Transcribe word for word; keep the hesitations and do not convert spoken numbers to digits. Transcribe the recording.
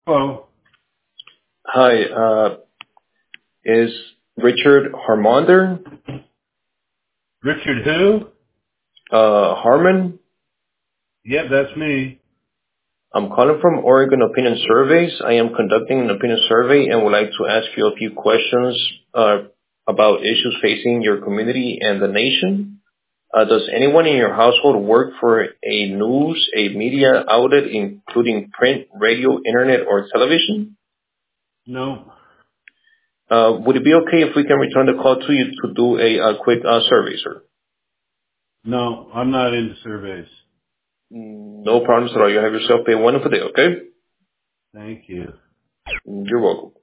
Hello. Hi, uh, is Richard Harmonder? Richard who? Uh, Harmon? Yep, that's me. I'm calling from Oregon Opinion Surveys. I am conducting an opinion survey and would like to ask you a few questions uh, about issues facing your community and the nation. Uh, does anyone in your household work for a news, a media outlet, including print, radio, internet, or television? No. Uh, would it be okay if we can return the call to you to do a, a quick uh, survey, sir? No, I'm not into surveys. No problems at all. You have yourself a wonderful day, okay? Thank you. You're welcome.